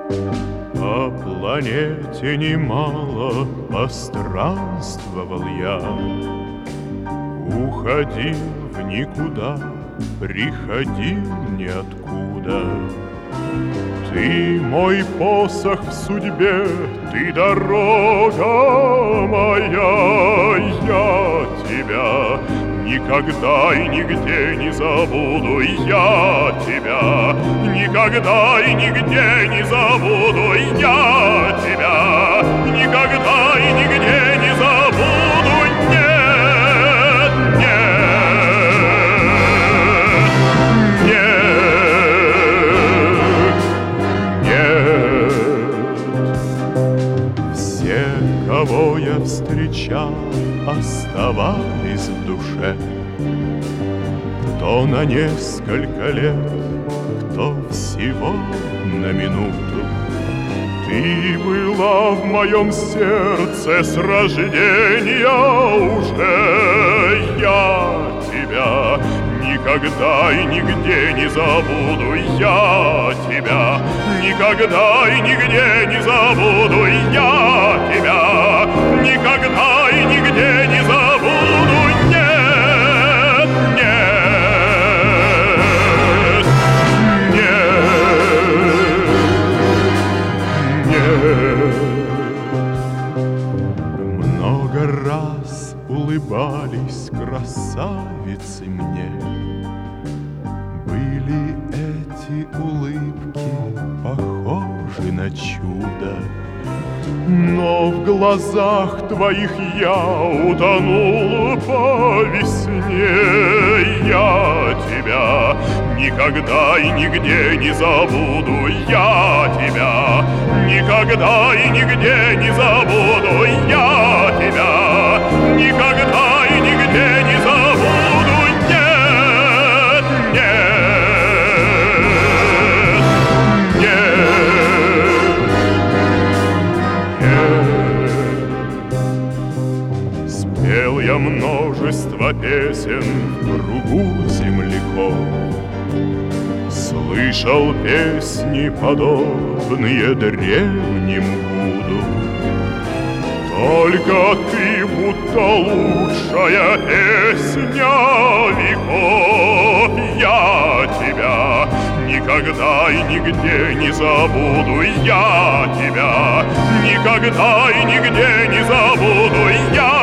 По планете немало постранствовал я, уходил в никуда, приходил ниоткуда. Ты мой посох в судьбе, ты дорога моя, я тебя никогда и нигде не забуду, я тебя никогда и нигде не забуду, я тебя никогда и нигде не забуду, нет, нет, нет. Все, кого я встречал, оставались в душе. Кто на несколько лет, кто всего на минуту. Ты была в моем сердце с рождения уже. Я тебя никогда и нигде не забуду. Я тебя никогда и нигде не забуду. Я тебя никогда и нигде не забуду. Нет, нет, нет, нет. Много раз улыбались красавицы мне. Были эти улыбки похожи на чудо, но в глазах твоих я утонул по весне. Я тебя никогда и нигде не забуду. Я тебя никогда и нигде не забуду. Я тебя никогда и нигде не забуду. Нет, нет, нет. Спел я множество песен в кругу земляков, слышал песни, подобные древним гуду. Только ты будто лучшая песня веков. Я тебя никогда и нигде не забуду. Я тебя никогда и нигде не забуду. Я